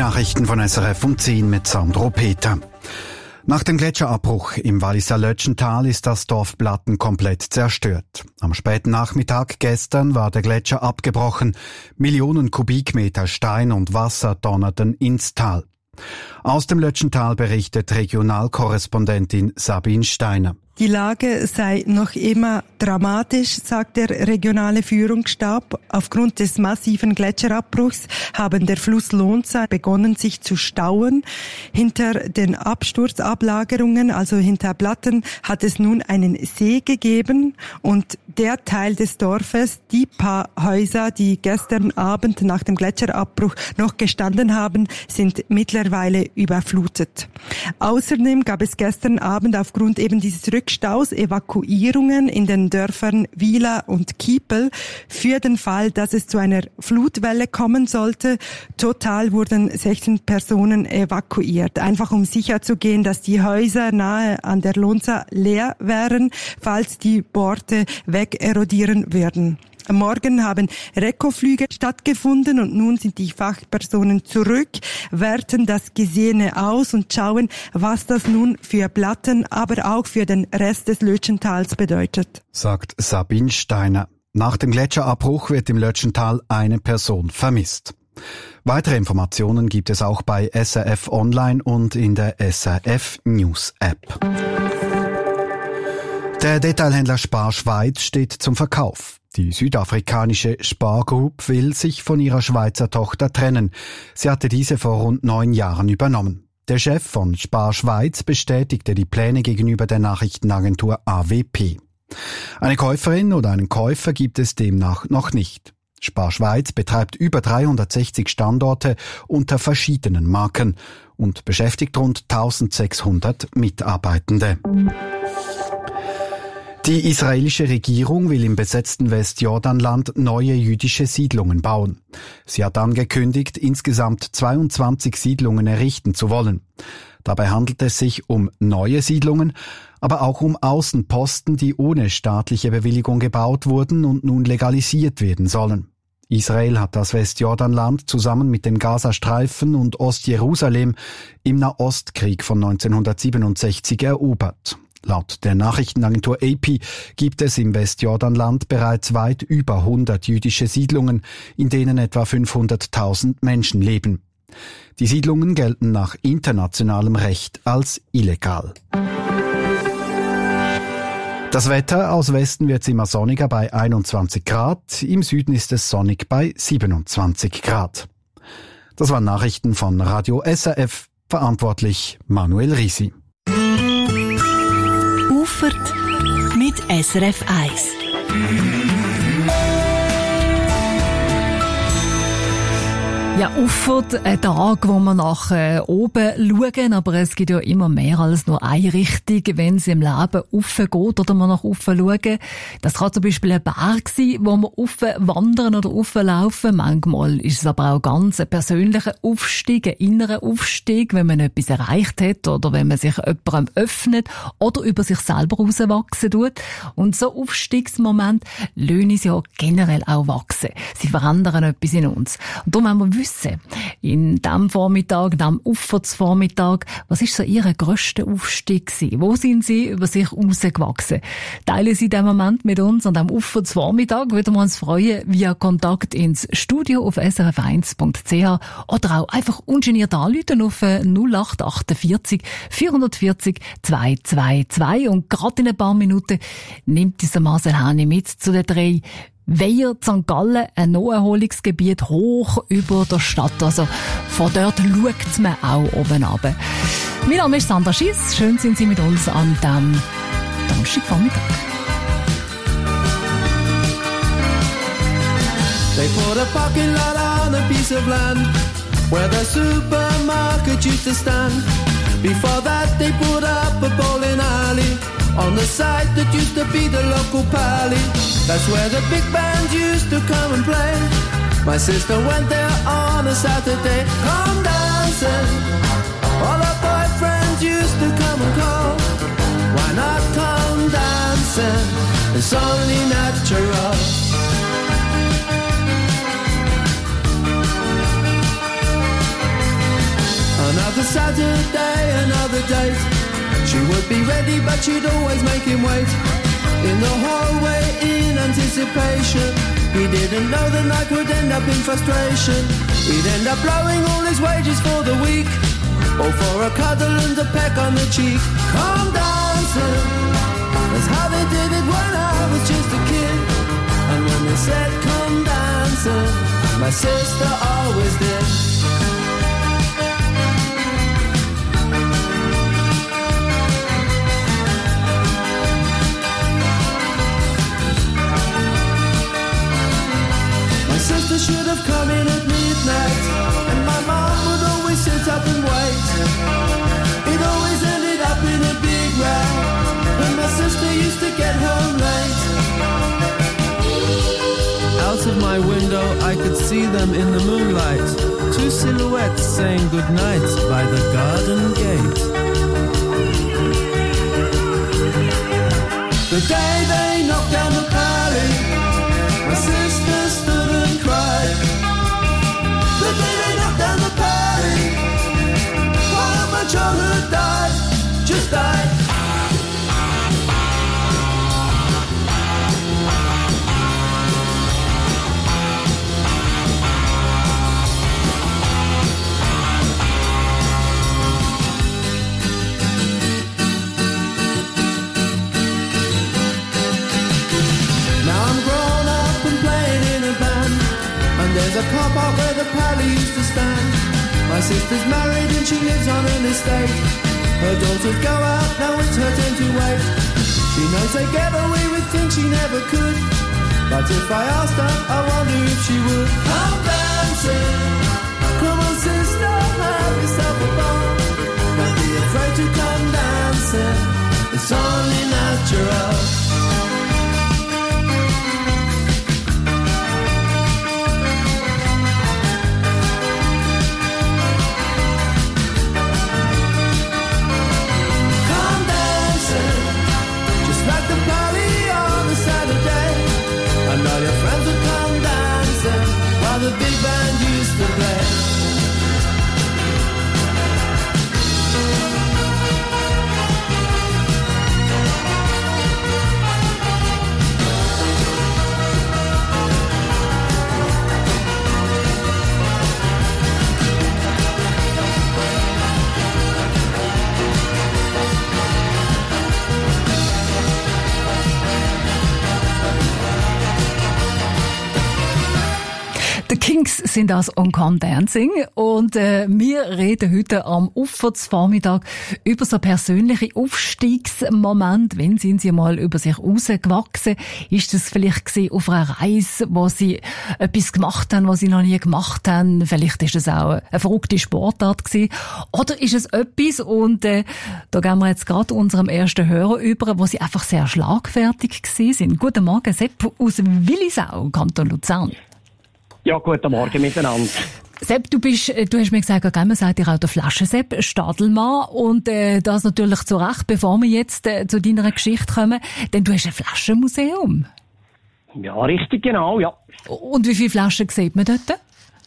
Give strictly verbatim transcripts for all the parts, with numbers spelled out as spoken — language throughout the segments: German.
Nachrichten von S R F um zehn mit Sandro Peter. Nach dem Gletscherabbruch im Walliser Lötschental ist das Dorf Blatten komplett zerstört. Am späten Nachmittag gestern war der Gletscher abgebrochen. Millionen Kubikmeter Stein und Wasser donnerten ins Tal. Aus dem Lötschental berichtet Regionalkorrespondentin Sabine Steiner. Die Lage sei noch immer dramatisch, sagt der regionale Führungsstab. Aufgrund des massiven Gletscherabbruchs haben der Fluss Lonza begonnen, sich zu stauen. Hinter den Absturzablagerungen, also hinter Blatten, hat es nun einen See gegeben und der Teil des Dorfes, die paar Häuser, die gestern Abend nach dem Gletscherabbruch noch gestanden haben, sind mittlerweile überflutet. Außerdem gab es gestern Abend aufgrund eben dieses Rückstaus Evakuierungen in den Dörfern Wieler und Kiepel für den Fall, dass es zu einer Flutwelle kommen sollte. Total wurden sechzehn Personen evakuiert, einfach um sicherzugehen, dass die Häuser nahe an der Lonza leer wären, falls die Borte wegerodieren würden. Am Morgen haben Rekoflüge stattgefunden und nun sind die Fachpersonen zurück, werten das Gesehene aus und schauen, was das nun für Blatten, aber auch für den Rest des Lötschentals bedeutet. Sagt Sabine Steiner. Nach dem Gletscherabbruch wird im Lötschental eine Person vermisst. Weitere Informationen gibt es auch bei S R F Online und in der S R F News App. Der Detailhändler Spar Schweiz steht zum Verkauf. Die südafrikanische Spar Group will sich von ihrer Schweizer Tochter trennen. Sie hatte diese vor rund neun Jahren übernommen. Der Chef von Spar Schweiz bestätigte die Pläne gegenüber der Nachrichtenagentur A W P. Eine Käuferin oder einen Käufer gibt es demnach noch nicht. Spar Schweiz betreibt über dreihundertsechzig Standorte unter verschiedenen Marken und beschäftigt rund eintausendsechshundert Mitarbeitende. Die israelische Regierung will im besetzten Westjordanland neue jüdische Siedlungen bauen. Sie hat angekündigt, insgesamt zweiundzwanzig Siedlungen errichten zu wollen. Dabei handelt es sich um neue Siedlungen, aber auch um Außenposten, die ohne staatliche Bewilligung gebaut wurden und nun legalisiert werden sollen. Israel hat das Westjordanland zusammen mit dem Gazastreifen und Ostjerusalem im Nahostkrieg von neunzehnhundertsiebenundsechzig erobert. Laut der Nachrichtenagentur A P gibt es im Westjordanland bereits weit über hundert jüdische Siedlungen, in denen etwa fünfhunderttausend Menschen leben. Die Siedlungen gelten nach internationalem Recht als illegal. Das Wetter: aus Westen wird es immer sonniger bei einundzwanzig Grad, im Süden ist es sonnig bei siebenundzwanzig Grad. Das waren Nachrichten von Radio S R F, verantwortlich Manuel Risi. Ufert mit S R F eins. Ja, Ufert, ein Tag, wo wir nach äh, oben schauen, aber es gibt ja immer mehr als nur eine Richtung, wenn es im Leben rauf geht oder man nach oben schauen. Das kann zum Beispiel ein Berg sein, wo wir rauf wandern oder rauflaufen. Manchmal ist es aber auch ganz ein persönlicher Aufstieg, ein innerer Aufstieg, wenn man etwas erreicht hat oder wenn man sich jemandem öffnet oder über sich selber rauswachsen tut. Und so Aufstiegsmomente lassen uns ja generell auch wachsen. Sie verändern etwas in uns. Und darum haben wir wissen, in diesem Vormittag, in diesem Ufertsvormittag, was ist so Ihr grösster Aufstieg gewesen? Wo sind Sie über sich rausgewachsen? Teilen Sie den Moment mit uns an diesem Ufertsvormittag. Würden wir uns freuen, via Kontakt ins Studio auf s r f eins punkt c h oder auch einfach ungeniert anrufen auf null acht achtundvierzig vierhundertvierzig zweihundertzweiundzwanzig. Und gerade in ein paar Minuten nimmt dieser Marcel Häni mit zu den drei Weiher Sankt Gallen, ein Naherholungsgebiet hoch über der Stadt. Also von dort schaut man auch oben runter. Mein Name ist Sandra Schiess. Schön sind Sie mit uns an diesem Donnerstagvormittag. They put a parking lot on a piece of land where the supermarket used to stand. Before that they put up a bowling alley on the site that used to be the local pally. That's where the big bands used to come and play. My sister went there on a Saturday. Come dancing, all her boyfriends used to come and call. Why not come dancing? It's only natural. Saturday, another date. She would be ready, but she'd always make him wait. In the hallway, in anticipation. He didn't know the night would end up in frustration. He'd end up blowing all his wages for the week, or for a cuddle and a peck on the cheek. Come dancing, that's how they did it when I was just a kid. And when they said come dancing, my sister always did. My sister should have come in at midnight, and my mom would always sit up and wait. It always ended up in a big row when my sister used to get home late. Out of my window I could see them in the moonlight, two silhouettes saying goodnight by the garden gate. The day they knocked down the pally, my sister stood and cried. The day they knocked down the pally, while my childhood died, just died. There's a car park where the pally used to stand. My sister's married and she lives on an estate. Her daughters go out, now it's her turn to wait. She knows they get away with things she never could, but if I asked her, I wonder if she would. Come dancing, come on sister, have yourself a ball. Don't be afraid to come dancing, it's only natural. And all your friends would come dancing while the big band used to play. The Kings sind das on Come Dancing und äh, wir reden heute am Ufervormittag über so persönliche Aufstiegsmomente. Wenn sind Sie mal über sich rausgewachsen? Ist das vielleicht gewesen auf einer Reise, wo Sie etwas gemacht haben, was Sie noch nie gemacht haben? Vielleicht ist es auch eine verrückte Sportart gewesen. Oder ist es etwas, und äh, da gehen wir jetzt gerade unserem ersten Hörer über, wo Sie einfach sehr schlagfertig gewesen sind. Guten Morgen, Sepp aus Willisau, Kanton Luzern. Ja, guten Morgen miteinander. Sepp, du bist, du hast mir gesagt, man sagt dir auch der Flaschensepp, Stadelmann, und äh, das natürlich zu Recht, bevor wir jetzt äh, zu deiner Geschichte kommen, denn du hast ein Flaschenmuseum. Ja, richtig, genau, ja. Und wie viele Flaschen sieht man dort?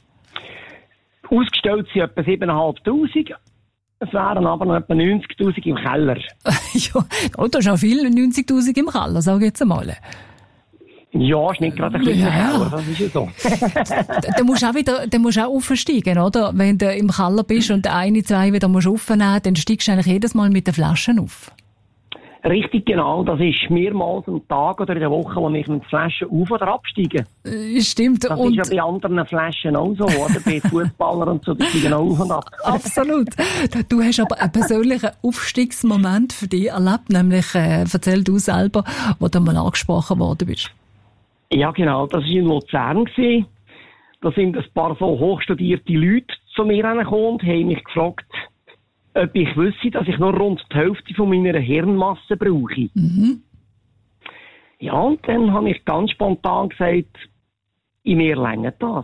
Ausgestellt sind etwa siebentausendfünfhundert. Es wären aber noch etwa neunzigtausend im Keller. Ja, das ist auch viel, neunzigtausend im Keller, sag ich jetzt einmal. Ja, ist nicht gerade ein kleiner Ja. Keller, das ist ja so. Dann musst du auch wieder, dann musst du auch aufsteigen, oder? Wenn du im Keller bist und eine, zwei wieder musst aufnehmen, dann steigst du eigentlich jedes Mal mit den Flaschen auf. Richtig, genau. Das ist mehrmals am Tag oder in der Woche, wo ich mit Flaschen auf- oder absteige. Äh, Stimmt. Das und ist ja bei anderen Flaschen auch so, oder? Bei Fußballern und so, die steigen auch auf und ab. Absolut. Du hast aber einen persönlichen Aufstiegsmoment für dich erlebt, nämlich, äh, erzähl du selber, wo du mal angesprochen worden bist. Ja, genau. Das war in Luzern. Da sind ein paar so hochstudierte Leute zu mir hergekommen und haben mich gefragt, ob ich wüsste, dass ich noch rund die Hälfte von meiner Hirnmasse brauche. Mhm. Ja, und dann habe ich ganz spontan gesagt, in mir reicht das.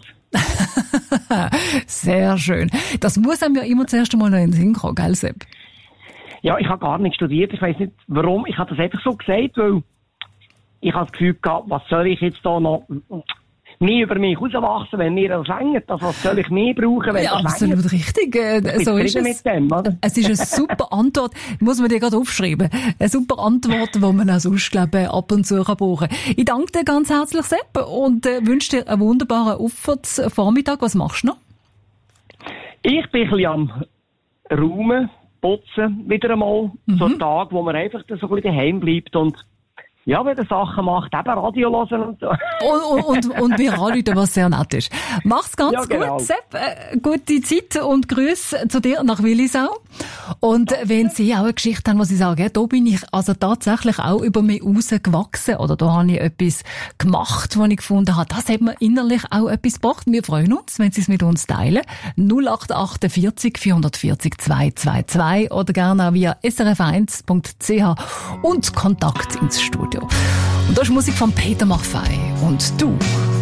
Sehr schön. Das muss einem ja immer zuerst einmal noch in den Sinn kommen, gell, Sepp? Ja, ich habe gar nicht studiert. Ich weiss nicht, warum. Ich habe das einfach so gesagt, weil ich habe das Gefühl gehabt, was soll ich jetzt da noch mehr über mich rauswachsen, wenn mir das reicht. Also, was soll ich mehr brauchen, wenn ja, das absolut reicht? richtig. Äh, so ist es. Mit dem, oder? Es ist eine super Antwort, muss man dir gerade aufschreiben. Eine super Antwort, die man auch sonst, glaube ich, ab und zu kann brauchen. Ich danke dir ganz herzlich, Sepp, und äh, wünsche dir einen wunderbaren Auffahrtsvormittag. Was machst du noch? Ich bin ein bisschen am Räumen, Putzen, wieder einmal. Mhm. So ein Tag, wo man einfach so ein bisschen daheim bleibt und ja, wenn er Sachen macht, eben Radio hören und so. Und, und, und wir anrufen, was sehr nett ist. Mach's ganz ja, genau. gut, Sepp. Äh, gute Zeit und Grüße zu dir nach Willisau. Und äh, wenn Sie auch eine Geschichte haben, was Sie sagen, da bin ich also tatsächlich auch über mich rausgewachsen oder da habe ich etwas gemacht, was ich gefunden habe, das hat mir innerlich auch etwas gebracht. Wir freuen uns, wenn Sie es mit uns teilen. null acht achtundvierzig vierundvierzig zweihundertzweiundzwanzig oder gerne auch via s r f eins punkt c h und Kontakt ins Studio. Und da ist Musik von Peter Maffay und du.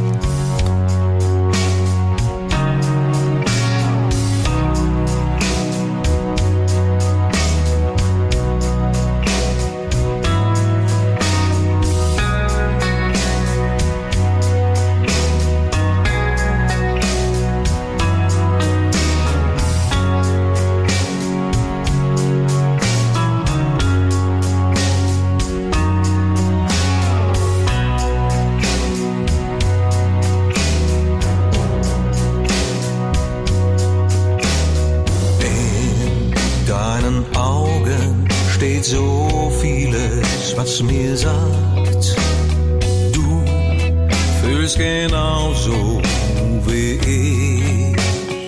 So vieles, was mir sagt, du fühlst genauso wie ich.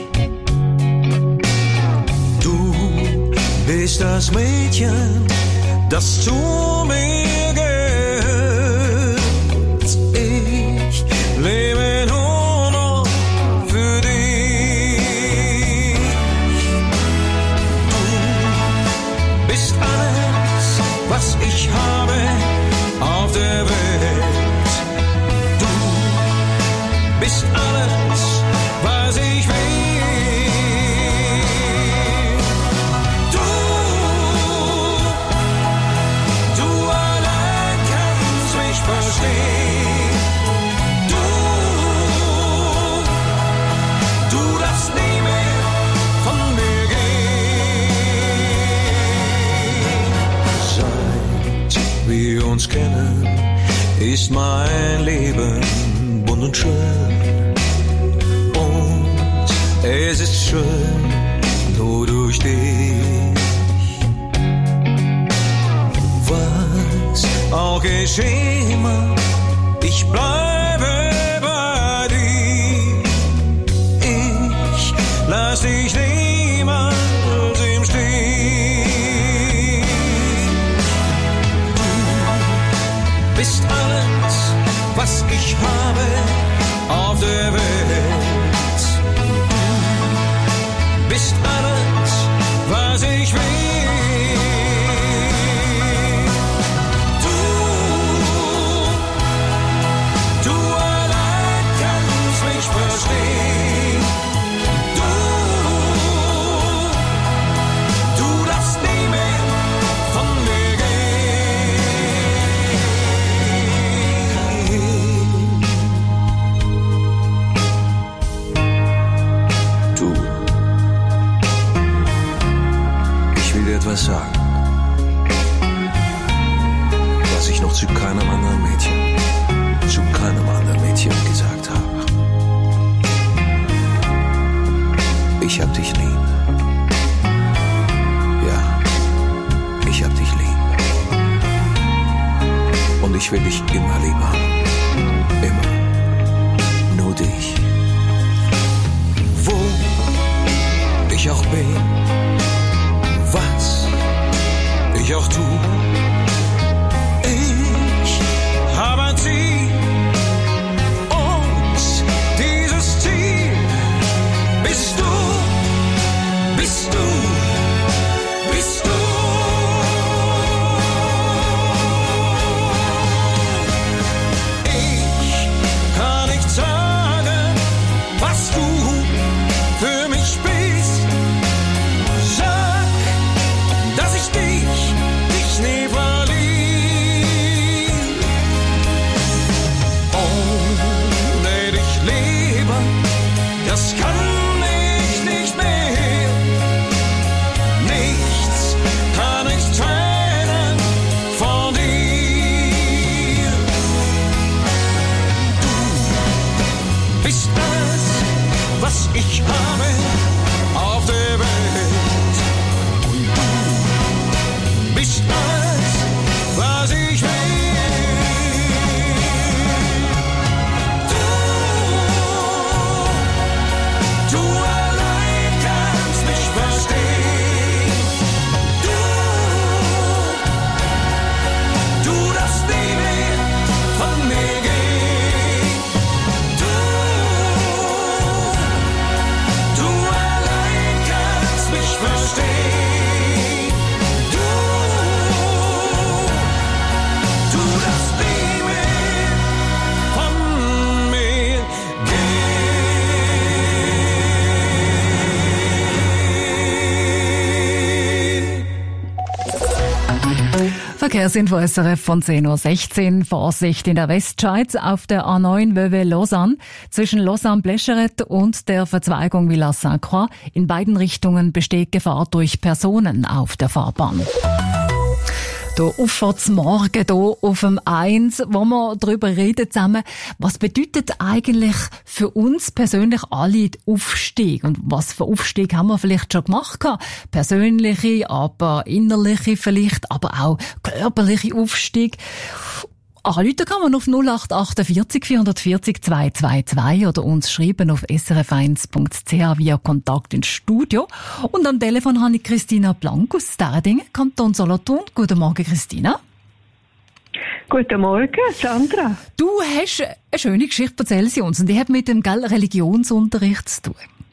Du bist das Mädchen, das zu mir gehört. Ich lebe nur noch für dich. Du bist alles, was ich habe auf der Welt. Du bist alles, was ich will. Du, du allein kannst mich verstehen. Du, du darfst nie mehr von mir gehen. Seit wir uns kennen, ist mein Leben bunt und schön. Und es ist schön, nur durch dich. Was auch geschehen mag, ich bleibe bei dir. Ich lass dich niemals im Stich. Du bist alles, was ich habe auf der Welt. Du bist alles, was ich will. Du, du allein kannst mich verstehen. Du, du darfst nie mehr von mir gehen. Du, ich will dir etwas sagen, was ich noch zu keinem anderen Mädchen, zu keinem anderen Mädchen gesagt habe. Ich hab dich lieb. Ja, ich hab dich lieb. Und ich will dich immer lieb haben. Immer. Nur dich. Wo ich auch bin, was ich auch tu, ich habe ein Ziel. Und dieses Ziel bist du, bist du, bist du. Ich kann nicht sagen, was du für mich bist. Sag, dass ich dich, dich nicht das kann ich nicht mehr. Nichts kann ich trennen von dir. Du bist alles, was ich habe auf der Welt. Und du bist alles, was ich will. Verkehrsinfo S R F von zehn Uhr sechzehn. Vorsicht in der Westschweiz auf der A neun Vevey-Lausanne zwischen Lausanne-Blescheret und der Verzweigung Villars-Sainte-Croix. In beiden Richtungen besteht Gefahr durch Personen auf der Fahrbahn. Hier aufwärts morgen hier auf dem eins, wo wir darüber reden zusammen, was bedeutet eigentlich für uns persönlich alle der Aufstieg? Und was für Aufstieg haben wir vielleicht schon gemacht? Persönliche, aber innerliche vielleicht, aber auch körperliche Aufstieg. Anrufen kann man auf null acht achtundvierzig vierhundertvierzig zweihundertzweiundzwanzig oder uns schreiben auf s r f eins punkt c h via Kontakt ins Studio. Und am Telefon habe ich Christina Blank aus Sterdingen, Kanton Solothurn. Guten Morgen, Christina. Guten Morgen, Sandra. Du hast eine schöne Geschichte, erzähl sie uns. Und die hat mit dem gell, Religionsunterricht zu tun.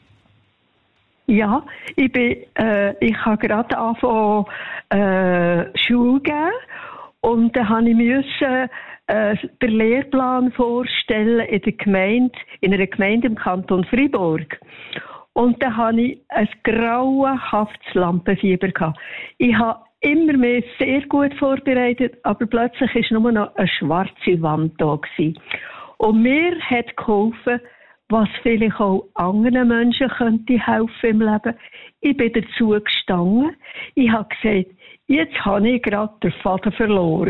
Ja, ich bin, äh, ich habe gerade angefangen, äh, Schule geben. Und dann habe ich müssen, äh, den Lehrplan vorstellen in der Gemeinde, in einer Gemeinde im Kanton Freiburg. Und dann hatte ich ein grauenhaftes Lampenfieber gehabt. Ich habe immer mehr sehr gut vorbereitet, aber plötzlich war nur noch eine schwarze Wand da gewesen. Und mir hat geholfen, was vielleicht auch anderen Menschen könnte helfen im Leben. Ich bin dazu gestanden. Ich habe gesagt, jetzt habe ich gerade den Faden verloren.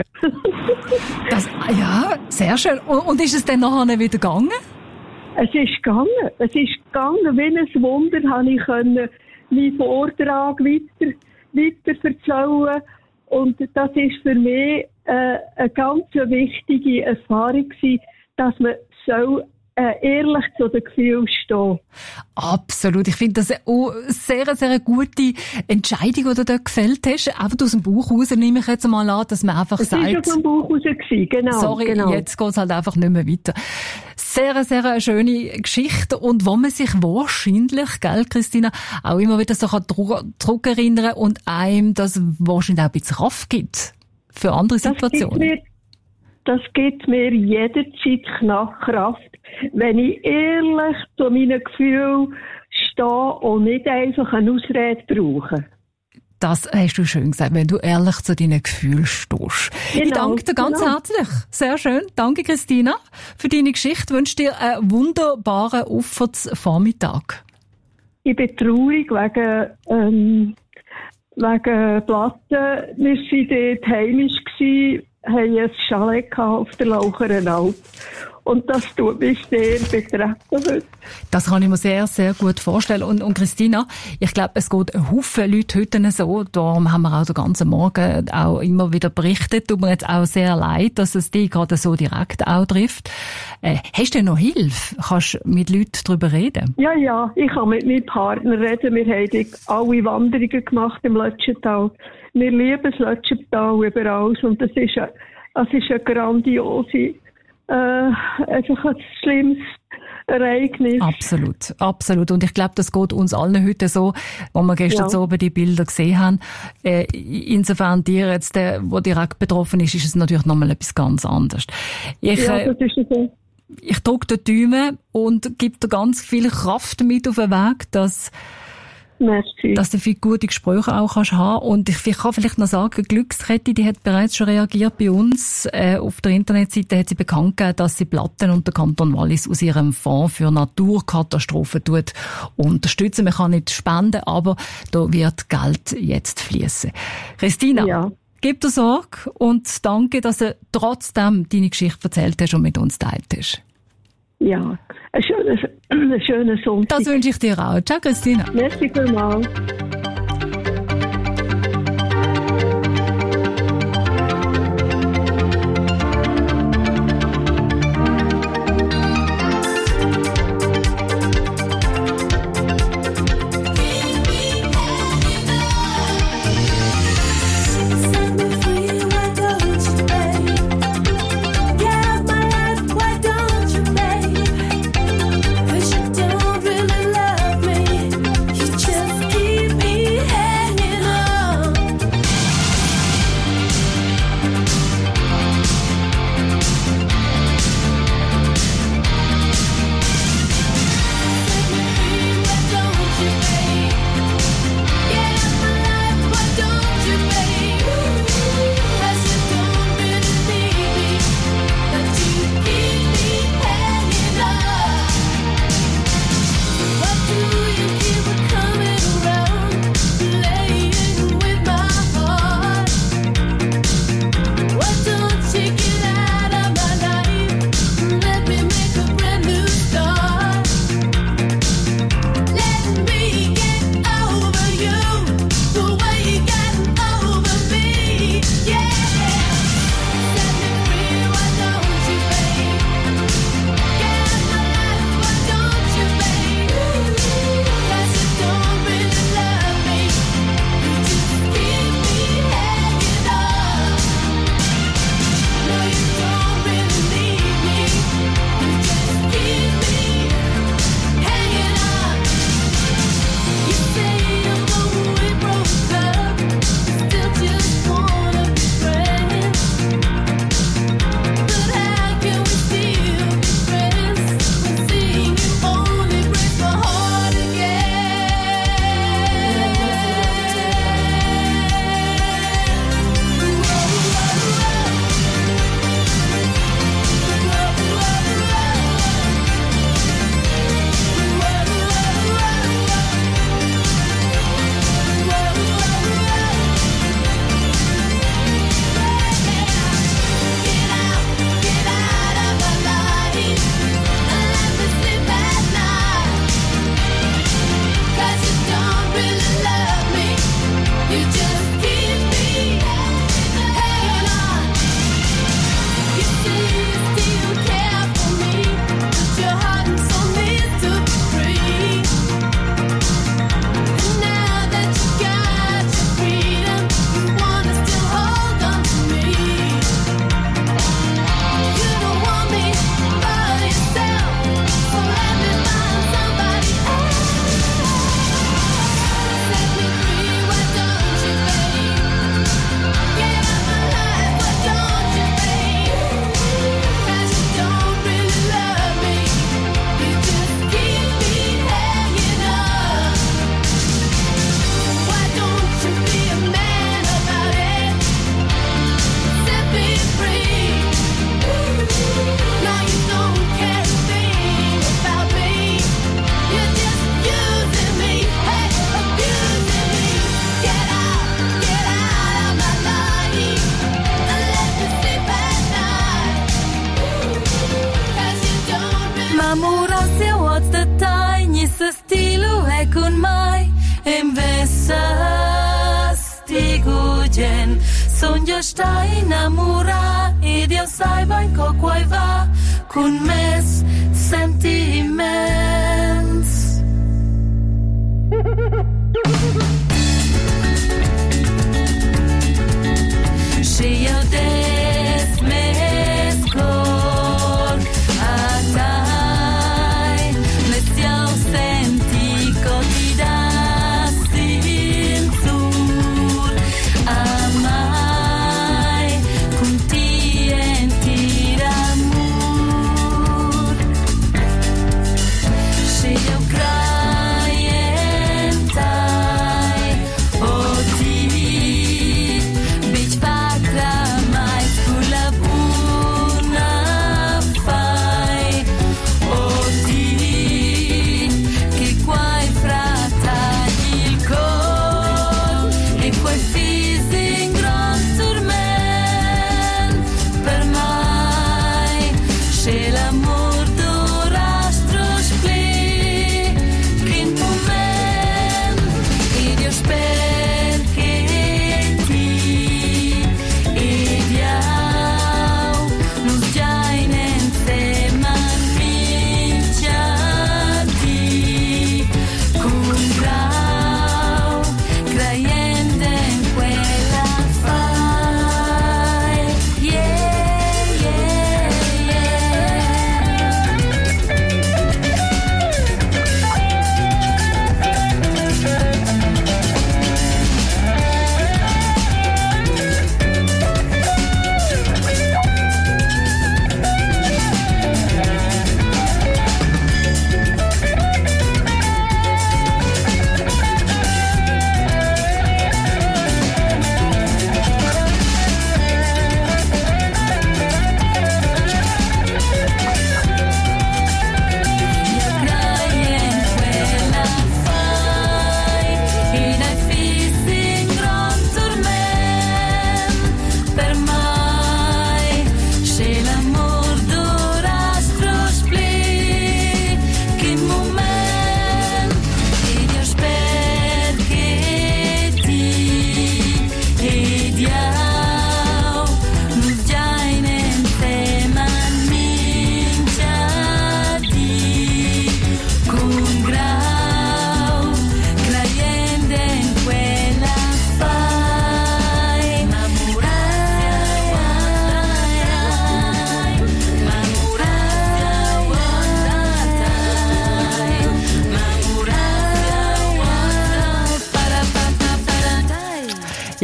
Das, ja, sehr schön. Und, und ist es dann nachher wieder gegangen? Es ist gegangen. Es ist gegangen. Wie ein Wunder habe ich können meinen Vortrag weiter, weiter erzählen. Und das ist für mich äh, eine ganz wichtige Erfahrung gewesen, dass man so Äh, ehrlich zu den Gefühlen stehen. Absolut. Ich finde das auch eine sehr, sehr gute Entscheidung, die du dort gefällt hast. Einfach aus dem Bauch raus nehme ich jetzt mal an, dass man einfach es sagt... Es war aus dem Bauch raus, gewesen. Genau. Sorry, genau. Jetzt geht es halt einfach nicht mehr weiter. Sehr, sehr eine schöne Geschichte und wo man sich wahrscheinlich, gell, Christina, auch immer wieder so zurückerinnern kann und einem das wahrscheinlich auch ein bisschen Kraft gibt für andere Situationen. Das gibt mir jederzeit Kraft, wenn ich ehrlich zu meinen Gefühlen stehe und nicht einfach eine Ausrede brauche. Das hast du schön gesagt, wenn du ehrlich zu deinen Gefühlen stehst. Genau, ich danke dir ganz genau. herzlich. Sehr schön. Danke, Christina, für deine Geschichte. Ich wünsche dir einen wunderbaren Aufwärtsvormittag. Ich bin traurig wegen, ähm, wegen Platten. Wir waren dort heimisch gewesen, haben ein Chalet auf der Laucherenalp. Und das tut mich sehr betreffen. Das kann ich mir sehr, sehr gut vorstellen. Und, und Christina, ich glaube, es geht ein Haufen Leute heute so. Darum haben wir auch den ganzen Morgen auch immer wieder berichtet. Tut mir jetzt auch sehr leid, dass es dich gerade so direkt auch trifft. Äh, hast du denn noch Hilfe? Kannst du mit Leuten darüber reden? Ja, ja. Ich kann mit meinem Partner reden. Wir haben alle Wanderungen gemacht im Lötschental. Wir lieben das Lötschental überall. Und das ist eine, das ist eine grandiose Äh, einfach ein schlimmes Ereignis. Absolut, absolut. Und ich glaube, das geht uns allen heute so, wo wir gestern ja. so oben die Bilder gesehen haben. Äh, insofern dir jetzt, der, der direkt betroffen ist, ist es natürlich nochmal etwas ganz anderes. Ich, ja, das ist so. Ich drücke die Daumen und gebe dir ganz viel Kraft mit auf den Weg, dass Merci. Dass du viele gute Gespräche auch kannst haben. Und ich, ich kann vielleicht noch sagen, Glückskette, die hat bereits schon reagiert bei uns. Äh, auf der Internetseite hat sie bekannt gegeben, dass sie Platten und der Kanton Wallis aus ihrem Fonds für Naturkatastrophen tut unterstützen. Man kann nicht spenden, aber da wird Geld jetzt fließen. Christina, Ja. gib dir Sorge und danke, dass du trotzdem deine Geschichte erzählt hast und mit uns geteilt hast. Ja, ein schönes, ein schönes Sonntag. Das wünsche ich dir auch. Ciao, Christina. Merci vielmals. Sogno stai innamorata e Dio sai mai con cui va con me sentiments. Și eu desmescor a tai le stiau senti cotida sințur amai cum ti entir amor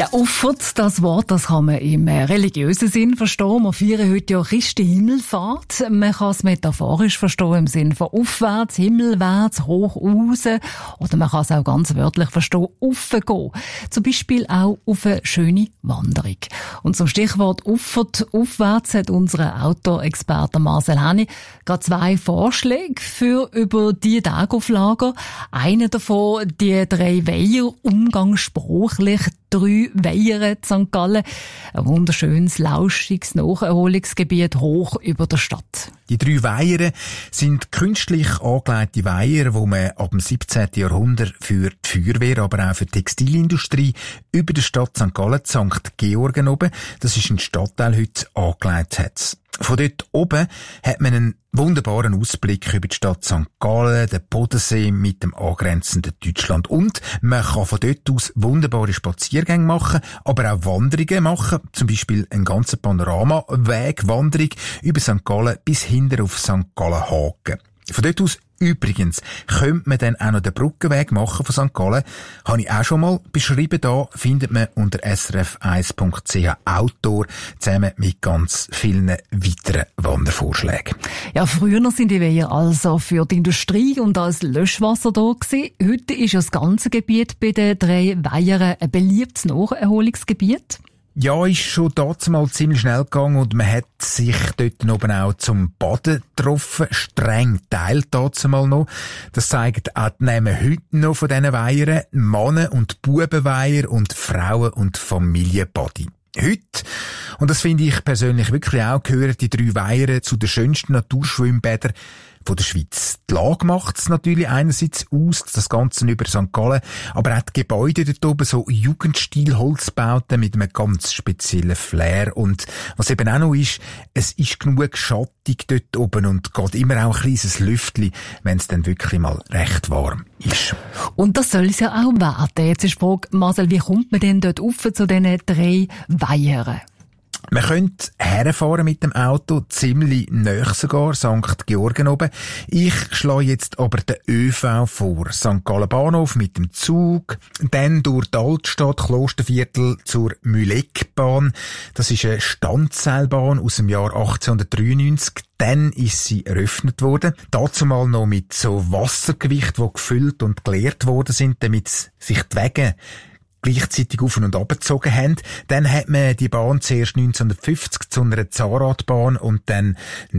Ja, Uffert, das Wort, das kann man im religiösen Sinn verstehen. Wir feiern heute ja Christi Himmelfahrt. Man kann es metaphorisch verstehen im Sinn von aufwärts, himmelwärts, hoch raus. Oder man kann es auch ganz wörtlich verstehen, raufgehen. Zum Beispiel auch auf eine schöne Wanderung. Und zum Stichwort Uffert, aufwärts hat unser Outdoor-Experte Marcel Henny gerade zwei Vorschläge für über die Tagauflager. Einer davon, die drei Weiher, umgangssprachlich drei Weiher in Sankt Gallen. Ein wunderschönes, lauschiges Nacherholungsgebiet hoch über der Stadt. Die drei Weiher sind künstlich angelegte Weiher, die man ab dem siebzehnten Jahrhundert für die Feuerwehr, aber auch für die Textilindustrie über der Stadt Sankt Gallen, Sankt Georgen oben, das ist ein Stadtteil heute, angelegt hat. Von dort oben hat man einen wunderbaren Ausblick über die Stadt Sankt Gallen, den Bodensee mit dem angrenzenden Deutschland. Und man kann von dort aus wunderbare Spaziergänge machen, aber auch Wanderungen machen. Zum Beispiel eine ganze Panoramawegwanderung über Sankt Gallen bis hinter auf Sankt Gallen-Haken. Von dort aus übrigens könnte man dann auch noch den Brückenweg machen von Sankt Gallen. Habe ich auch schon mal beschrieben. Da findet man unter s r f eins punkt c h Outdoor zusammen mit ganz vielen weiteren Wandervorschlägen. Ja, früher sind die Weiher also für die Industrie und als Löschwasser da gewesen. Heute ist ja das ganze Gebiet bei den drei Weihern ein beliebtes Nacherholungsgebiet. Ja, ist schon damals ziemlich schnell gegangen und man hat sich dort oben auch zum Baden getroffen, streng teilt damals noch. Das zeigt auch die Namen heute noch von diesen Weihern, Männer- und Bubenweiher und Frauen- und Familienbadi. Heute, und das finde ich persönlich wirklich auch, gehören die drei Weiher zu den schönsten Naturschwimmbädern von der Schweiz. Die Lage macht es natürlich einerseits aus, das Ganze über Sankt Gallen, aber auch die Gebäude dort oben, so Jugendstil-Holzbauten mit einem ganz speziellen Flair. Und was eben auch noch ist, es ist genug schattig dort oben und geht immer auch ein kleines Lüftchen, wenn es dann wirklich mal recht warm ist. Und das soll es ja auch werden. Jetzt ist die Frage, Marcel, wie kommt man denn dort rauf zu diesen drei Weihern? Man könnte herfahren mit dem Auto, ziemlich nahe sogar, Sankt Georgen oben. Ich schlage jetzt aber den ÖV vor. Sankt Gallen Bahnhof mit dem Zug, dann durch die Altstadt, Klosterviertel zur Mühleckbahn. Das ist eine Standseilbahn aus dem Jahr achtzehnhundertdreiundneunzig. Dann ist sie eröffnet worden. Dazu mal noch mit so Wassergewicht, die gefüllt und geleert worden sind, damit sich die Wege gleichzeitig auf und ab gezogen haben. Dann hat man die Bahn zuerst neunzehnhundertfünfzig zu einer Zahnradbahn und dann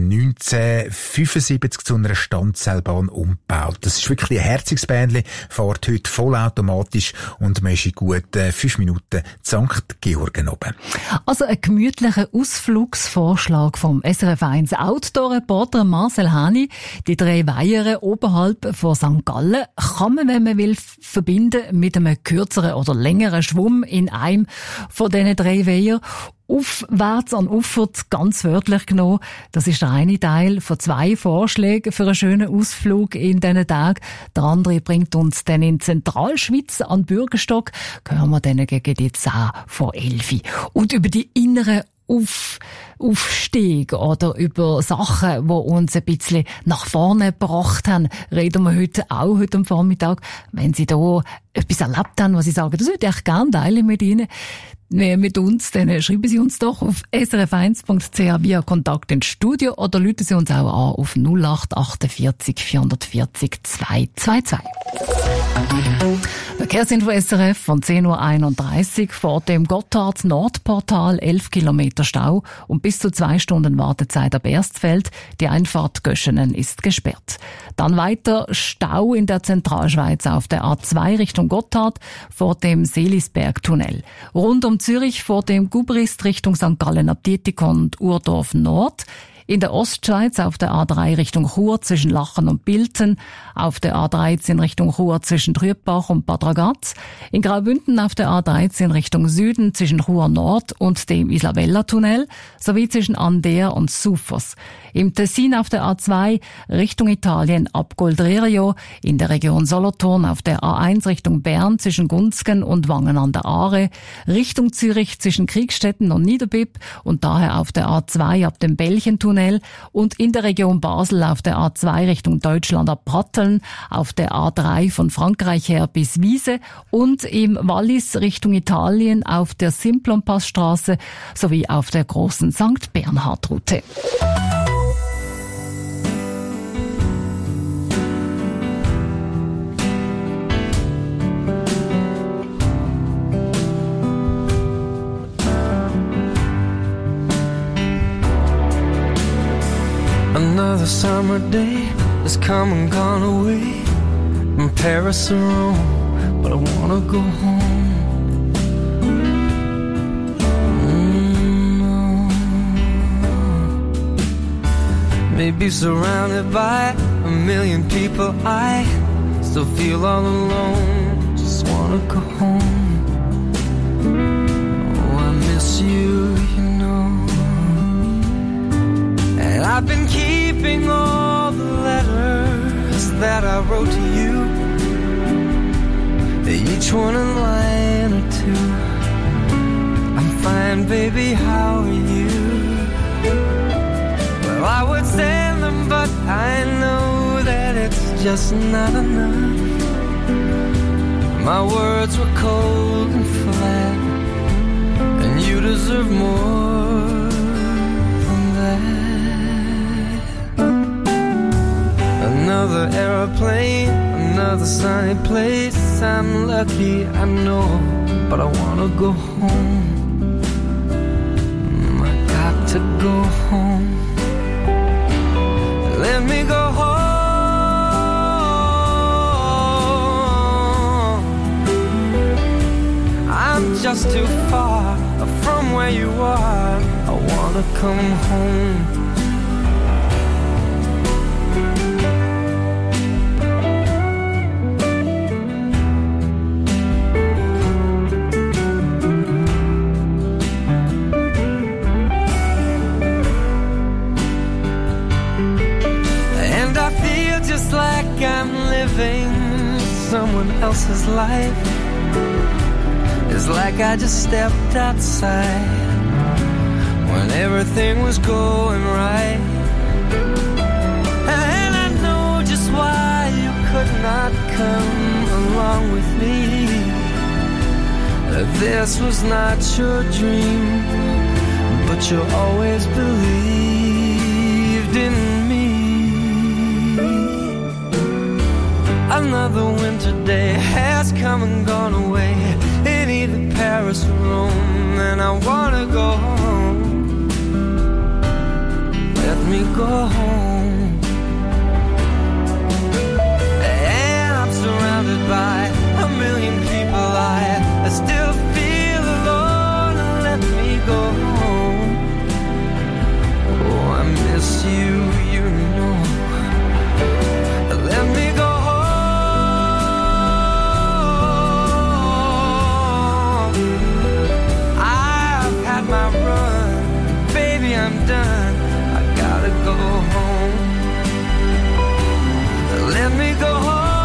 neunzehnhundertfünfundsiebzig zu einer Standseilbahn umgebaut. Das ist wirklich ein Herzigsbähnchen, fährt heute vollautomatisch und man ist in gut äh, fünf Minuten Sankt Georgen oben. Also ein gemütlicher Ausflugsvorschlag vom S R F eins Outdoor-Reporter Marcel Henny. Die drei Weiher oberhalb von Sankt Gallen kann man, wenn man will, verbinden mit einem kürzeren oder längeren Schwumm in einem von diesen drei Weiher. Aufwärts an Uffert, ganz wörtlich genommen. Das ist der eine Teil von zwei Vorschlägen für einen schönen Ausflug in diesen Tagen. Der andere bringt uns dann in Zentralschweiz an Bürgerstock. Hören wir dann gegen die zehn vor elf. Und über die inneren Auf, Aufstieg oder über Sachen, die uns ein bisschen nach vorne gebracht haben, reden wir heute auch, heute am Vormittag. Wenn Sie da etwas erlebt haben, was Sie sagen, das würde ich gerne teilen mit Ihnen, mit uns, dann schreiben Sie uns doch auf s r f eins punkt c h via Kontakt ins Studio oder rufen Sie uns auch an auf null acht achtundvierzig vierundvierzig zweihundertzweiundzwanzig. Verkehrsinfo S R F von zehn Uhr einunddreißig vor dem Gotthard-Nordportal elf Kilometer Stau und bis zu zwei Stunden Wartezeit ab Erstfeld. Die Einfahrt Göschenen ist gesperrt. Dann weiter Stau in der Zentralschweiz auf der A zwei Richtung Gotthard vor dem Seelisberg-Tunnel. Rund um Zürich vor dem Gubrist Richtung Sankt Gallen ab Dietikon und Urdorf Nord. In der Ostschweiz auf der A drei Richtung Chur zwischen Lachen und Bilten, auf der A dreizehn Richtung Chur zwischen Trübbach und Bad Ragaz, in Graubünden auf der A dreizehn Richtung Süden zwischen Chur Nord und dem Isabella-Tunnel, sowie zwischen Ander und Sufos. Im Tessin auf der A zwei Richtung Italien ab Goldrerio, in der Region Solothurn auf der A eins Richtung Bern zwischen Gunzgen und Wangen an der Aare, Richtung Zürich zwischen Kriegstetten und Niederbipp und daher auf der A zwei ab dem Belchentunnel Tunnel und in der Region Basel auf der A zwei Richtung Deutschland ab Pratteln, auf der A drei von Frankreich her bis Wiese und im Wallis Richtung Italien auf der Simplonpassstraße sowie auf der großen Sankt Bernhard-Route. Another summer day has come and gone away from Paris or Rome, but I wanna go home. Mm-hmm. Maybe surrounded by a million people, I still feel all alone. Just wanna go home. Oh, I miss you, you know. And I've been keeping all the letters that I wrote to you, each one a line or two. I'm fine, baby, how are you? Well, I would send them, but I know that it's just not enough. My words were cold and flat, and you deserve more than that. Another aeroplane, another sunny place. I'm lucky, I know, but I wanna go home. Mm, I got to go home. Let me go home. I'm just too far from where you are. I wanna come home. I'm living someone else's life. It's like I just stepped outside when everything was going right. And I know just why you could not come along with me. This was not your dream, but you always believed in me. Another winter day has come and gone away in either Paris or Rome, and I wanna go home. Let me go home. And I'm surrounded by a million people. I, I still feel alone. Let me go home. Oh, I miss you, you know. Let me go home. My run, baby, I'm done. I gotta go home. Let me go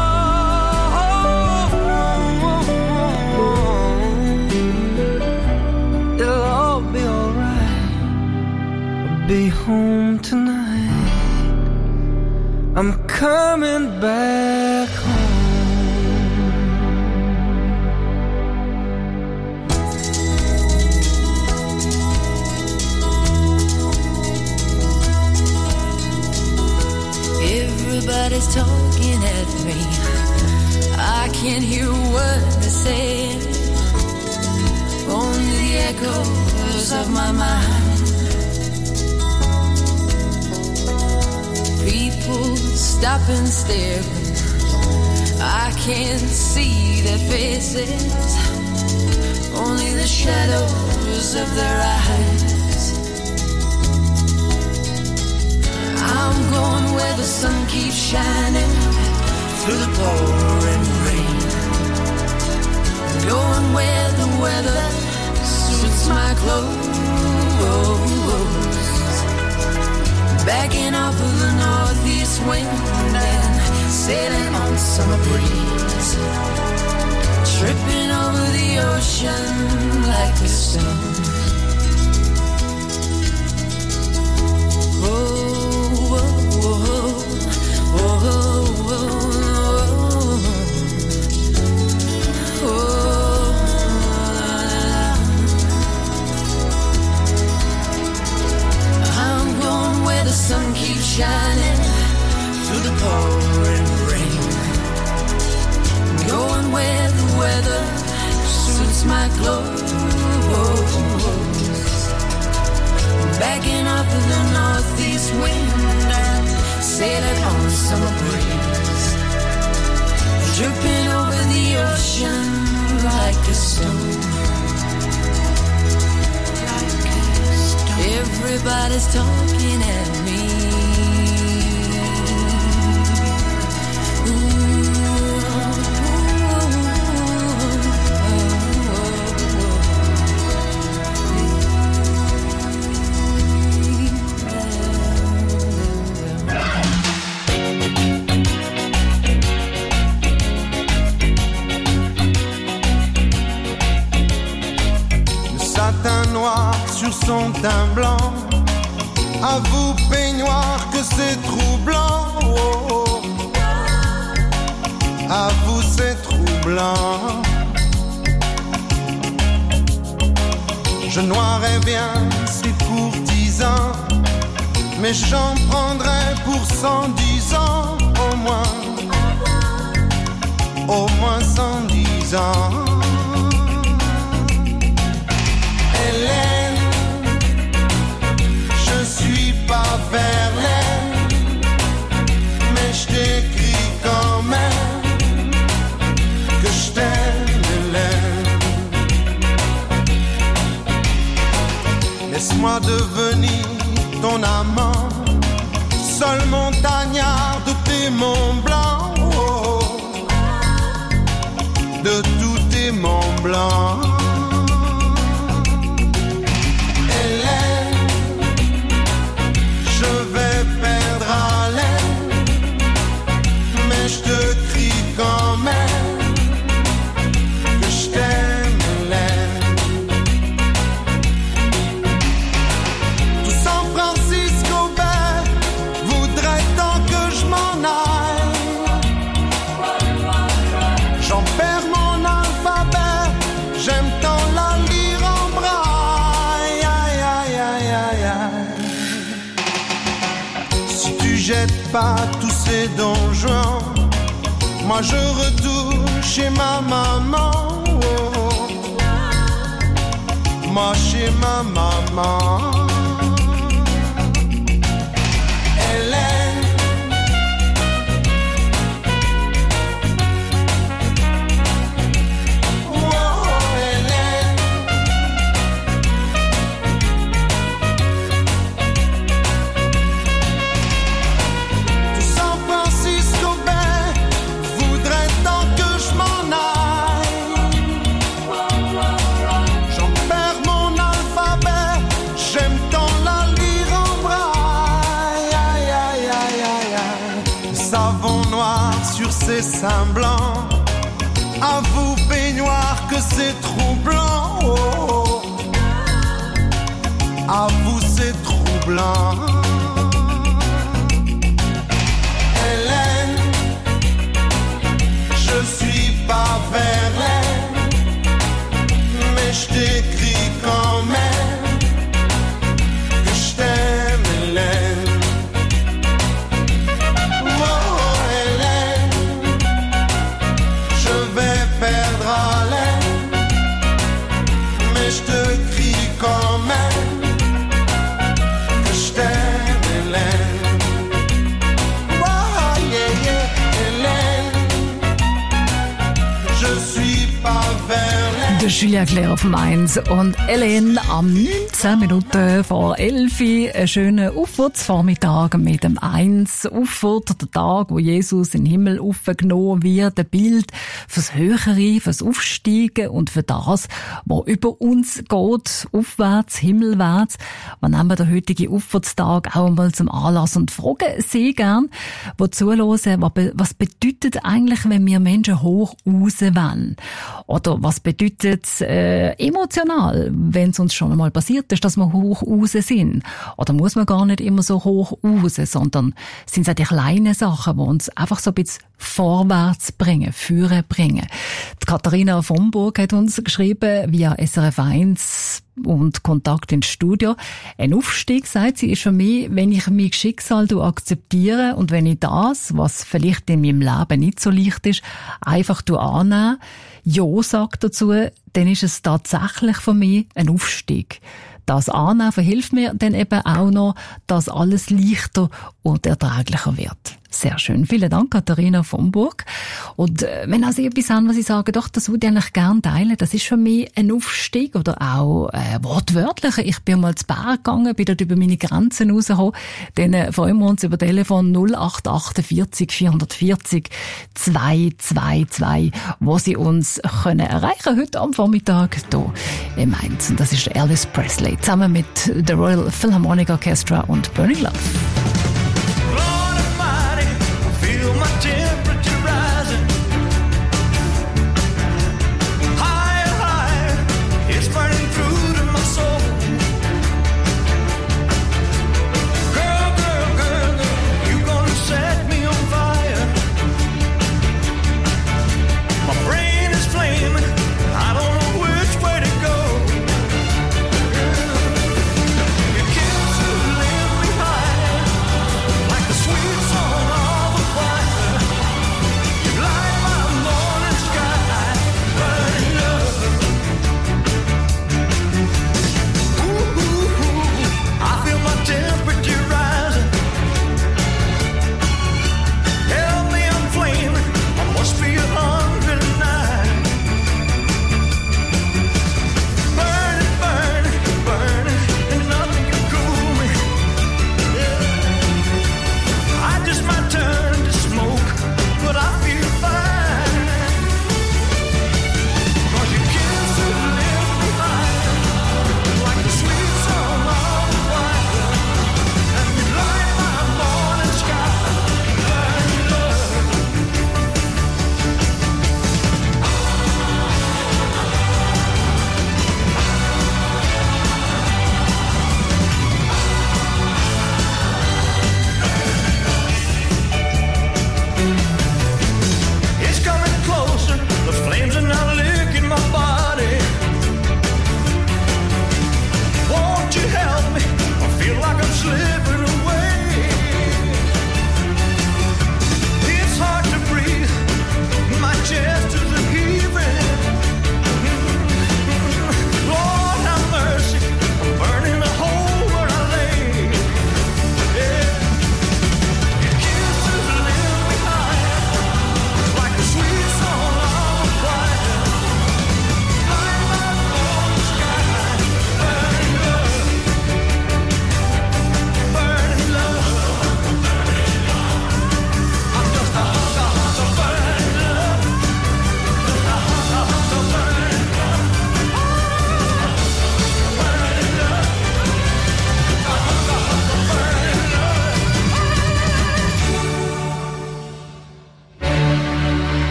home. It'll all be alright. I'll be home tonight. I'm coming back home. Everybody's talking at me. I can't hear a word they're saying. Only the echoes of my mind. People stop and stare. I can't see their faces. Only the shadows of their eyes. I'm going where the sun keeps shining through the pouring rain. Going where the weather suits my clothes. Backing off of the northeast wind and sailing on summer breeze. Tripping over the ocean like a stone. Oh, keep shining through the pouring rain. Going where the weather suits my clothes. Backing up in the northeast wind and sailing on the summer breeze. Dripping over the ocean like a stone. Everybody's talking at me. Satin noir sur son teint blanc, à vous peignoir que c'est troublant. Oh, oh. À vous c'est troublant. Je noirais bien ces courtisans, mais j'en prendrais pour cent dix ans au moins, au moins cent dix ans. Hélène, je suis pas Verlaine, mais je t'écris quand même que je t'aime, Hélène. Laisse-moi devenir ton amant, seul montagnard de tes monts blancs, oh, de tous tes monts blancs. Je te crie quand même que je t'aime, Hélène. Tout San Francisco Bay voudrait tant que je m'en aille. J'en perds mon alphabet, j'aime tant la lire en braille. Aïe, aïe, aïe, aïe, aïe. Si tu jettes pas tous ces donjons, moi je retourne chez ma maman, oh. Moi chez ma maman. Hélène, oh Hélène, tout San Francisco Bay voudrait tant que je m'en aille. J'en perds mon alphabet, j'aime tant la lire en braille. Aïe, aïe, aïe, aïe, aïe. Le savon noir sur ses seins blancs, à vous peignoir que c'est troublant, oh, oh. À vous c'est troublant. Hélène, je suis pas Verlaine, mais je t'écris quand même que je t'aime, Hélène. Oh Hélène, je vais perdre haleine, mais je te crie quand même que je t'aime, Hélène. Oh yeah, yeah, Hélène, je suis pas Verlaine. Der Julia Claire auf Mainz und Hélène am neunzehn Minuten vor elf. Einen schönen Auffahrtsvormittag mit dem Eins. Auffahrt, der Tag, wo Jesus in den Himmel aufgenommen wird. Ein Bild fürs Höhere, fürs Aufsteigen und für das, was über uns geht, aufwärts, himmelwärts. Wir nehmen den heutigen Auffahrtstag auch einmal zum Anlass und fragen Sie gern, die zuhören, was bedeutet eigentlich, wenn wir Menschen hoch raus wollen? Oder was bedeutet äh, emotional, wenn es uns schon einmal passiert ist, dass wir hoch raus sind? Oder muss man gar nicht immer so hoch raus, sondern sind es auch die kleinen Sachen, die uns einfach so ein bisschen vorwärts bringen, führen bringen. Die Katharina von Homburg hat uns geschrieben via S R F eins und Kontakt ins Studio. Ein Aufstieg, sagt sie, ist für mich, wenn ich mein Schicksal akzeptiere und wenn ich das, was vielleicht in meinem Leben nicht so leicht ist, einfach annehme, ja sagt dazu, dann ist es tatsächlich für mich ein Aufstieg. Das Annehmen verhilft mir dann eben auch noch, dass alles leichter und erträglicher wird. Sehr schön. Vielen Dank, Katharina von Burg. Und äh, wenn also etwas haben, was ich sage, doch, das würde ich eigentlich gerne teilen, das ist für mich ein Aufstieg oder auch äh, wortwörtlicher. Ich bin mal zu Berg gegangen, bin dort über meine Grenzen rausgekommen. Dann äh, freuen wir uns über Telefon null acht achtundvierzig vierhundertvierzig zweihundertzweiundzwanzig, wo Sie uns können erreichen heute am Vormittag hier in Mainz. Und das ist Elvis Presley zusammen mit der Royal Philharmonic Orchestra und Burning Love. You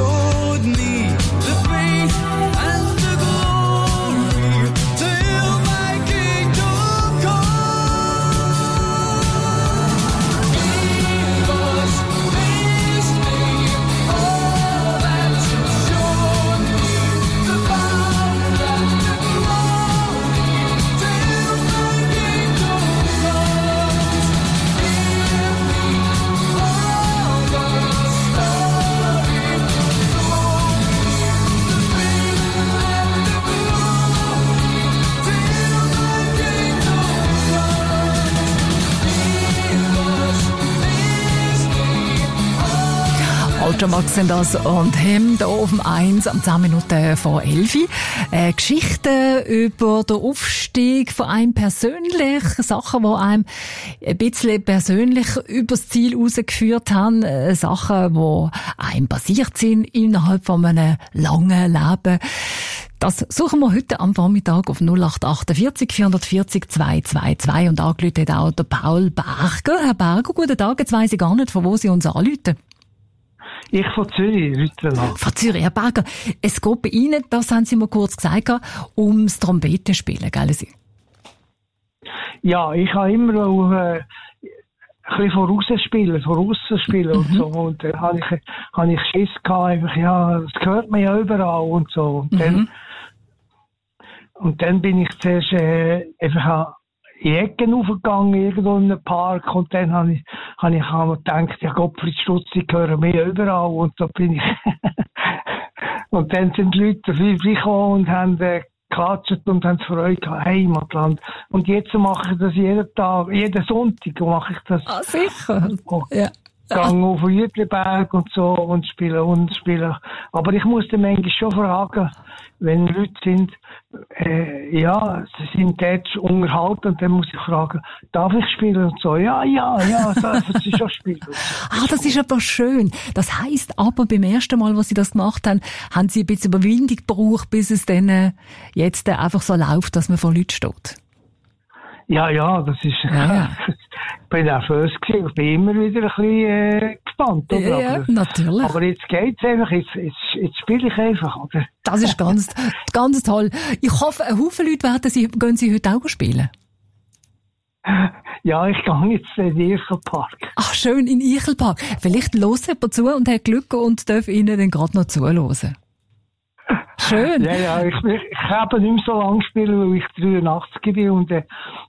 showed me the faith and the glory till my kingdom come. Give us this day all that you've shown me, the power and the glory till my kingdom comes. Give me all the story, Ultramax sind das und Him da auf dem eins am zehn Minuten vor elf. Äh, Geschichten über den Aufstieg von einem persönlich, Sachen, die einem ein bisschen persönlich übers Ziel rausgeführt haben, äh, Sachen, die einem passiert sind innerhalb von einem langen Leben. Das suchen wir heute am Vormittag auf null acht achtundvierzig vierhundertvierzig zweihundertzweiundzwanzig und angerufen hat auch der Paul Berger. Herr Berger, guten Tag, jetzt weiss ich gar nicht, von wo Sie uns anrufen. Ich von Zürich, Rüttenach. Von Zürich, Herr Berger. Es geht bei Ihnen, das haben Sie mir kurz gesagt, ums Trompetenspielen, gell Sie? Ja, ich habe immer auch, äh, ein bisschen voraus spielen, voraus spielen mhm. und so. Und dann habe ich, habe ich Schiss gehabt, einfach, ja, das hört man ja überall und so. Und, mhm. dann, und dann bin ich zuerst, äh, einfach in die Ecken aufgegangen, irgendwo in einem Park, und dann habe ich, habe ich auch gedacht, ja, Gottfried Stutz, die hören mir überall, und da bin ich, und dann sind die Leute dafür gekommen und haben, äh, geklatscht und haben Freude gehabt, Heimatland. Und jetzt mache ich das jeden Tag, jeden Sonntag mache ich das. Ah, sicher. Ja. Gang auf den Jütliberg und so und spielen und spielen. Aber ich muss dann manchmal schon fragen, wenn Leute sind, äh, ja, sie sind dort unterhalten, und dann muss ich fragen, darf ich spielen und so? Ja, ja, ja, dürfen sie schon spielen. Ah, das ist aber schön. Das heisst aber, beim ersten Mal, was Sie das gemacht haben, haben Sie ein bisschen Überwindung gebraucht, bis es dann äh, jetzt äh, einfach so läuft, dass man vor Leuten steht. Ja, ja, das ist, ja, ja. Ich bin nervös gewesen, ich bin immer wieder ein bisschen äh, gespannt, oder? Ja, ja, natürlich. Aber jetzt geht's einfach, jetzt, jetzt, jetzt spiele ich einfach, oder? Das ist ganz, ganz toll. Ich hoffe, ein Haufen Leute werden Sie, gehen Sie heute auch spielen? Ja, ich gehe jetzt in den Eichelpark. Ach, schön, in den Eichelpark. Vielleicht hört jemand zu und hat Glück und darf Ihnen dann gerade noch zuhören. Schön. Ja, ja, ich, ich, ich habe nicht mehr so lange spielen, weil ich dreiundachtzig bin und äh,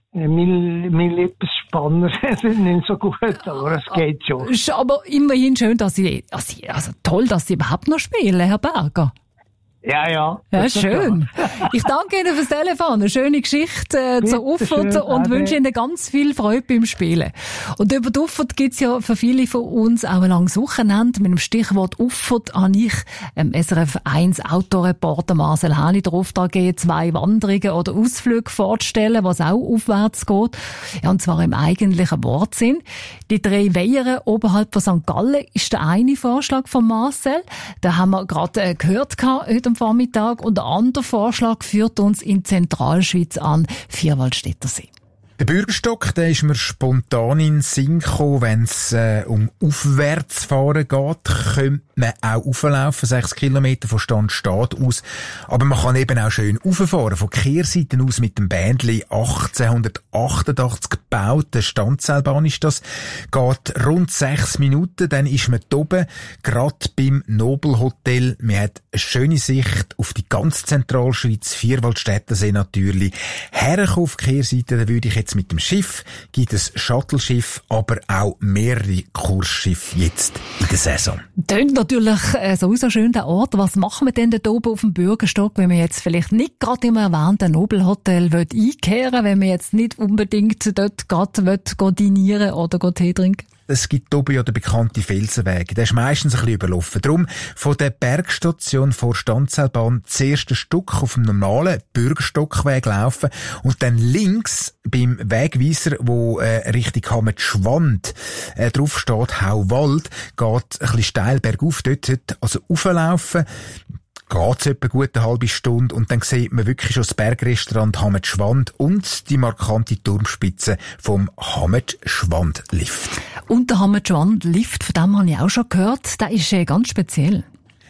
mein, mein Lippenspanner sind nicht so gut, aber es geht schon. Aber immerhin schön, dass Sie, also, also toll, dass Sie überhaupt noch spielen, Herr Berger. Ja, ja. Ja, schön. Ich danke Ihnen fürs Telefon. Eine schöne Geschichte äh, zur Uffert und wünsche Ihnen ganz viel Freude beim Spielen. Und über die Uffert gibt's ja für viele von uns auch ein langes Wochenende. Mit dem Stichwort Uffert habe ich ähm, S R F eins Autoreporter Marcel Hani den Auftrag gegeben, zwei Wanderungen oder Ausflüge vorzustellen, was auch aufwärts geht. Ja, und zwar im eigentlichen Wortsinn. Die drei Weihern oberhalb von Sankt Gallen ist der eine Vorschlag von Marcel. Da haben wir gerade äh, gehört heute am Vormittag. Und der andere Vorschlag führt uns in Zentralschweiz an, Vierwaldstätter See. Der Bürgerstock, der ist mir spontan in den Sinn gekommen, wenn es äh, um Aufwärtsfahren geht, könnte man auch auflaufen, sechs Kilometer von Standstadt aus. Aber man kann eben auch schön rauffahren, von Kehrseiten aus mit dem Bändli, achtzehnhundertachtundachtzig gebaut, der Standseilbahn ist das, geht rund sechs Minuten, dann ist man oben, gerade beim Nobelhotel. Man hat eine schöne Sicht auf die ganze Zentralschweiz, Vierwaldstättersee natürlich. Herkommen auf Kehrseite, da würde ich jetzt mit dem Schiff, gibt es Shuttle-Schiff, aber auch mehrere Kursschiffe jetzt in der Saison. Tönt natürlich äh, sowieso schön der Ort. Was machen wir denn da oben auf dem Bürgerstock, wenn wir jetzt vielleicht nicht gerade im erwähnten Nobelhotel einkehren, wenn wir jetzt nicht unbedingt dort gerade dinieren oder Tee trinken? Es gibt oben ja den bekannten Felsenweg. Der ist meistens ein bisschen überlaufen. Darum von der Bergstation vor Standseilbahn das erste Stück auf dem normalen Bürgerstockweg laufen und dann links beim Wegweiser, wo äh, Richtung Hammetschwand äh, drauf steht, Hauwald, geht ein bisschen steil bergauf dort, also rauflaufen. Geht's etwa gut eine halbe Stunde und dann sieht man wirklich schon das Bergrestaurant Hammetschwand und die markante Turmspitze vom Hammetschwand-Lift. Und der Hammetschwand-Lift, von dem habe ich auch schon gehört, der ist äh, ganz speziell.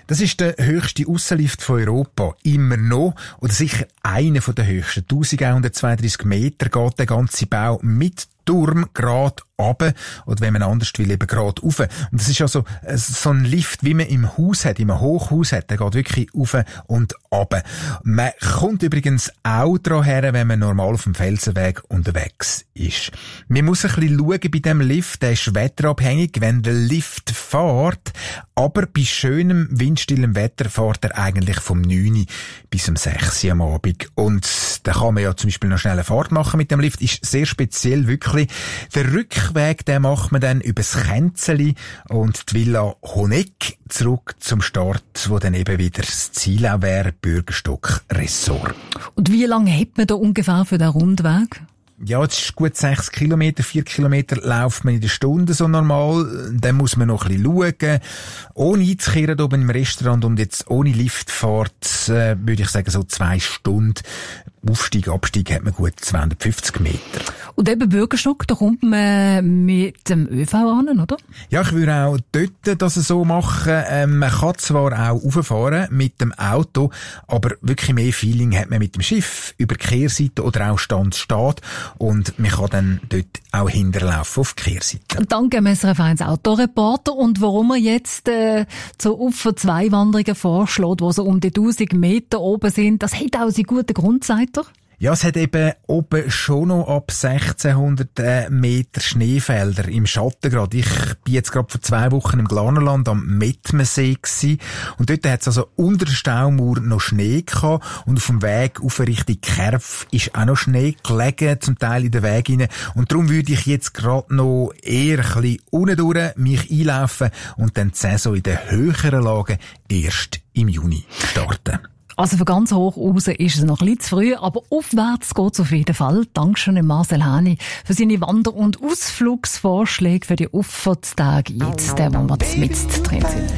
Das ist der höchste Aussenlift von Europa. Immer noch. Oder sicher einer der höchsten. elfhundertzweiunddreißig Meter geht der ganze Bau mit Turm gerade runter, oder wenn man anders will, eben gerade rauf. Und das ist also so ein Lift, wie man im Haus hat, in einem Hochhaus hat, der geht wirklich rauf und runter. Man kommt übrigens auch dran her, wenn man normal auf dem Felsenweg unterwegs ist. Man muss ein bisschen schauen bei dem Lift, der ist wetterabhängig, wenn der Lift fährt, aber bei schönem, windstillem Wetter fährt er eigentlich vom neun bis um sechs am Abend. Und da kann man ja zum Beispiel noch schnell eine Fahrt machen mit dem Lift, ist sehr speziell, wirklich. Der Rückweg, den macht man dann übers Känzeli und die Villa Honeck zurück zum Start, wo dann eben wieder das Ziel auch wäre, Bürgerstock Ressort. Und wie lange hat man da ungefähr für den Rundweg? Ja, es ist gut sechs Kilometer, vier Kilometer läuft man in der Stunde so normal. Dann muss man noch ein bisschen schauen. Ohne einzukehren oben im Restaurant und jetzt ohne Liftfahrt, äh, würde ich sagen, so zwei Stunden. Aufstieg, Abstieg hat man gut zweihundertfünfzig Meter. Und eben Bürgerstock, da kommt man mit dem ÖV an, oder? Ja, ich würde auch dort das so machen. Ähm, man kann zwar auch rauffahren mit dem Auto, aber wirklich mehr Feeling hat man mit dem Schiff über die Kehrseite oder auch Stand steht. Und man kann dann dort auch hinterlaufen auf die Kehrseite. Danke, Messer Feins Autoreporter. Und warum er jetzt äh, zu Ufer zwei Wanderungen vorschlägt, die so um die tausend Meter oben sind, das hat auch seinen guten Grund, sagt er. Ja, es hat eben oben schon noch ab sechzehnhundert äh, Meter Schneefelder im Schattengrad. Ich bin jetzt gerade vor zwei Wochen im Glarnerland am Mettmensee gsi und dort hat es also unter der Staumauer noch Schnee gehabt und auf dem Weg auf Richtung Kerf ist auch noch Schnee gelegen, zum Teil in den Weg hinein. Und darum würde ich jetzt gerade noch eher ein bisschen unten durch mich einlaufen und dann die Saison in den höheren Lagen erst im Juni starten. Also für ganz hoch raus ist es noch ein bisschen zu früh, aber aufwärts geht's auf jeden Fall. Dankeschön Marcel Hani für seine Wander- und Ausflugsvorschläge für die Ufertage jetzt, der, wo wir jetzt mit drin sind.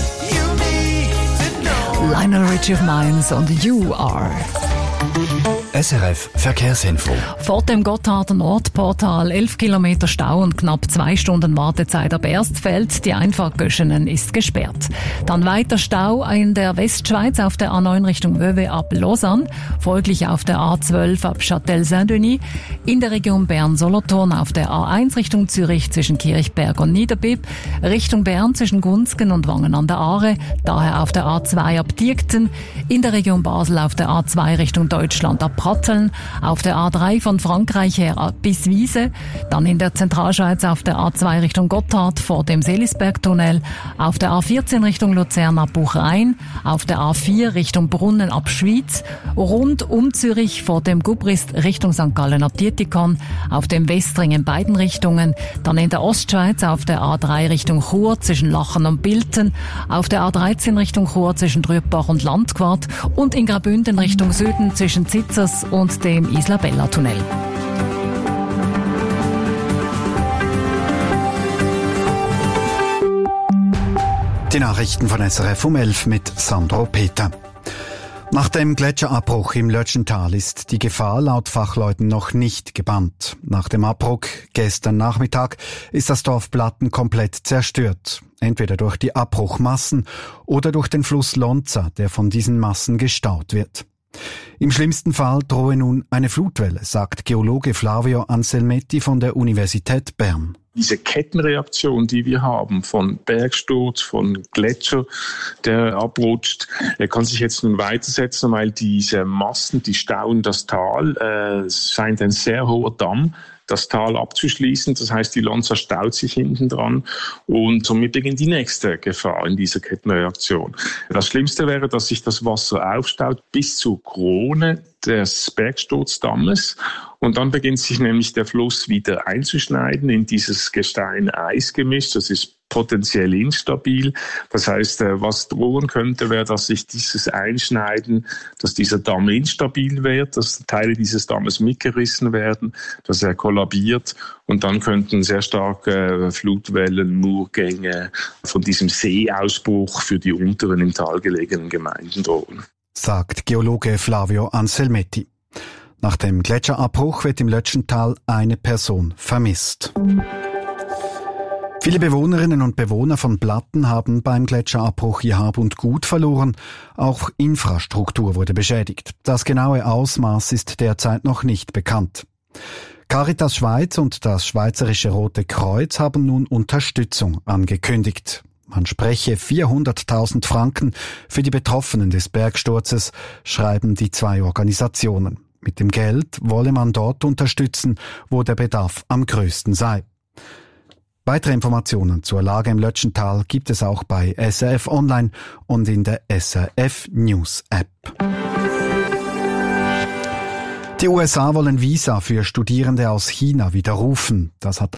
Richie of Mines und You Are. S R F Verkehrsinfo. Vor dem Gotthard Nordportal elf Kilometer Stau und knapp zwei Stunden Wartezeit ab Erstfeld. Die Einfahrt Göschenen ist gesperrt. Dann weiter Stau in der Westschweiz auf der A neun Richtung Vevey ab Lausanne. Folglich auf der A zwölf ab Châtel-Saint-Denis. In der Region Bern-Solothurn auf der A eins Richtung Zürich zwischen Kirchberg und Niederbipp. Richtung Bern zwischen Gunzgen und Wangen an der Aare. Daher auf der A zwei ab Diekten. In der Region Basel auf der A zwei Richtung Deutschland ab Pratteln, auf der A drei von Frankreich her bis Wiese, dann in der Zentralschweiz auf der A zwei Richtung Gotthard vor dem Seelisbergtunnel, auf der A vierzehn Richtung Luzern ab Buchrein, auf der A vier Richtung Brunnen ab Schwyz, rund um Zürich vor dem Gubrist Richtung Sankt Gallen ab Dietikon, auf dem Westring in beiden Richtungen, dann in der Ostschweiz auf der A drei Richtung Chur zwischen Lachen und Bilten, auf der A dreizehn Richtung Chur zwischen Trübach und Landquart und in Graubünden Richtung Süden zwischen Zitzers und dem Isla-Bella-Tunnel. Die Nachrichten von S R F um elf mit Sandro Peter. Nach dem Gletscherabbruch im Lötschental ist die Gefahr laut Fachleuten noch nicht gebannt. Nach dem Abbruch gestern Nachmittag ist das Dorf Platten komplett zerstört. Entweder durch die Abbruchmassen oder durch den Fluss Lonza, der von diesen Massen gestaut wird. Im schlimmsten Fall drohe nun eine Flutwelle, sagt Geologe Flavio Anselmetti von der Universität Bern. Diese Kettenreaktion, die wir haben von Bergsturz, von Gletscher, der abrutscht, er kann sich jetzt nun weitersetzen, weil diese Massen, die stauen das Tal. Äh, es scheint ein sehr hoher Damm, das Tal abzuschließen. Das heißt, die Lonza staut sich hinten dran und somit beginnt die nächste Gefahr in dieser Kettenreaktion. Das Schlimmste wäre, dass sich das Wasser aufstaut bis zur Krone des Bergstürzdammes und dann beginnt sich nämlich der Fluss wieder einzuschneiden in dieses Gestein-Eis-Gemisch. Das ist potenziell instabil. Das heißt, was drohen könnte, wäre, dass sich dieses Einschneiden, dass dieser Damm instabil wird, dass Teile dieses Dammes mitgerissen werden, dass er kollabiert und dann könnten sehr starke Flutwellen, Murgänge von diesem Seeausbruch für die unteren im Tal gelegenen Gemeinden drohen. Sagt Geologe Flavio Anselmetti. Nach dem Gletscherabbruch wird im Lötschental eine Person vermisst. Viele Bewohnerinnen und Bewohner von Platten haben beim Gletscherabbruch ihr Hab und Gut verloren. Auch Infrastruktur wurde beschädigt. Das genaue Ausmaß ist derzeit noch nicht bekannt. Caritas Schweiz und das Schweizerische Rote Kreuz haben nun Unterstützung angekündigt. Man spreche vierhunderttausend Franken für die Betroffenen des Bergsturzes, schreiben die zwei Organisationen. Mit dem Geld wolle man dort unterstützen, wo der Bedarf am größten sei. Weitere Informationen zur Lage im Lötschental gibt es auch bei S R F Online und in der S R F News App. Die U S A wollen Visa für Studierende aus China widerrufen. Das hat